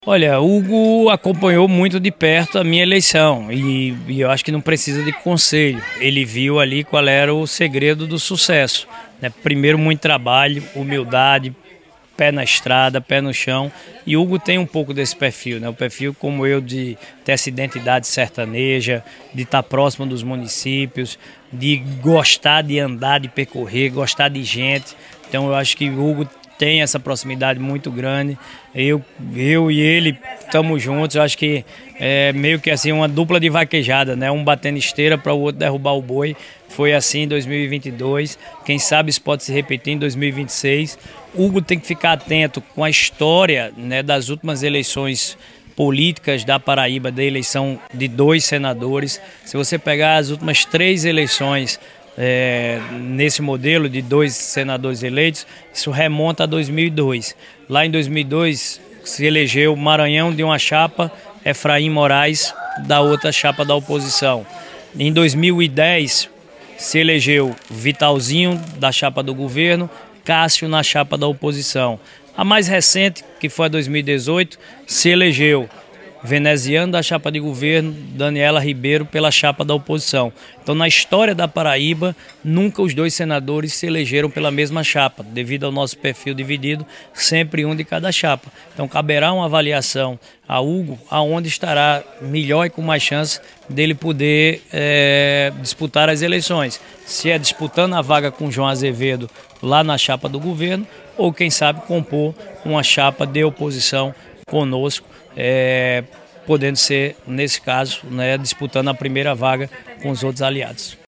Olha, Hugo acompanhou muito de perto a minha eleição e eu acho que não precisa de conselho. Ele viu ali qual era o segredo do sucesso, né? Primeiro, muito trabalho, humildade, pé na estrada, pé no chão. E Hugo tem um pouco desse perfil, né? O perfil como eu de ter essa identidade sertaneja, de estar próximo dos municípios, de gostar de andar, de percorrer, gostar de gente. Então eu acho que Hugo tem essa proximidade muito grande. Eu e ele estamos juntos. Eu acho que é meio que assim uma dupla de vaquejada, né? Um batendo esteira para o outro derrubar o boi. Foi assim em 2022. Quem sabe isso pode se repetir em 2026. Hugo tem que ficar atento com a história, né, das últimas eleições políticas da Paraíba, da eleição de 2 senadores. Se você pegar as últimas 3 eleições nesse modelo de 2 senadores eleitos, isso remonta a 2002. Lá em 2002 se elegeu Maranhão de uma chapa, Efraim Moraes da outra chapa da oposição. Em 2010 se elegeu Vitalzinho da chapa do governo, Cássio na chapa da oposição. A mais recente, que foi a 2018, se elegeu Veneziano da chapa de governo, Daniela Ribeiro pela chapa da oposição. Então, na história da Paraíba, nunca os 2 senadores se elegeram pela mesma chapa, devido ao nosso perfil dividido, sempre um de cada chapa. Então, caberá uma avaliação a Hugo, aonde estará melhor e com mais chance dele poder disputar as eleições. Se é disputando a vaga com João Azevedo lá na chapa do governo, ou quem sabe compor uma chapa de oposição conosco, podendo ser, nesse caso, né, disputando a primeira vaga com os outros aliados.